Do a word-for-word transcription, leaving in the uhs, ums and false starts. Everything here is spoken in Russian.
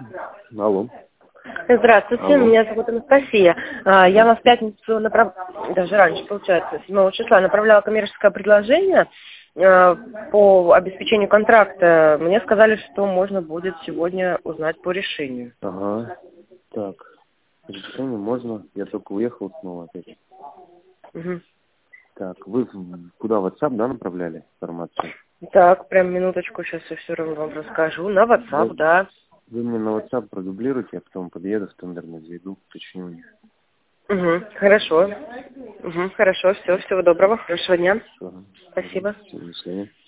Алло. Здравствуйте, Алло. меня зовут Анастасия. А, Я вам в пятницу, направ... даже раньше, получается, седьмого числа направляла коммерческое предложение а, по обеспечению контракта. Мне сказали, что можно будет сегодня узнать по решению. Ага. Так. Решение можно. Я только уехал снова опять. Угу. Так, вы в- куда, в WhatsApp, да, направляли информацию? Так, прям минуточку, сейчас я все равно вам расскажу. На WhatsApp, Вы, да. вы мне на WhatsApp продублируйте, я потом подъеду в тендерный, зайду, уточню у них. Угу. Хорошо. Угу. Хорошо, все, всего доброго, хорошего дня. Все. Спасибо. До свидания.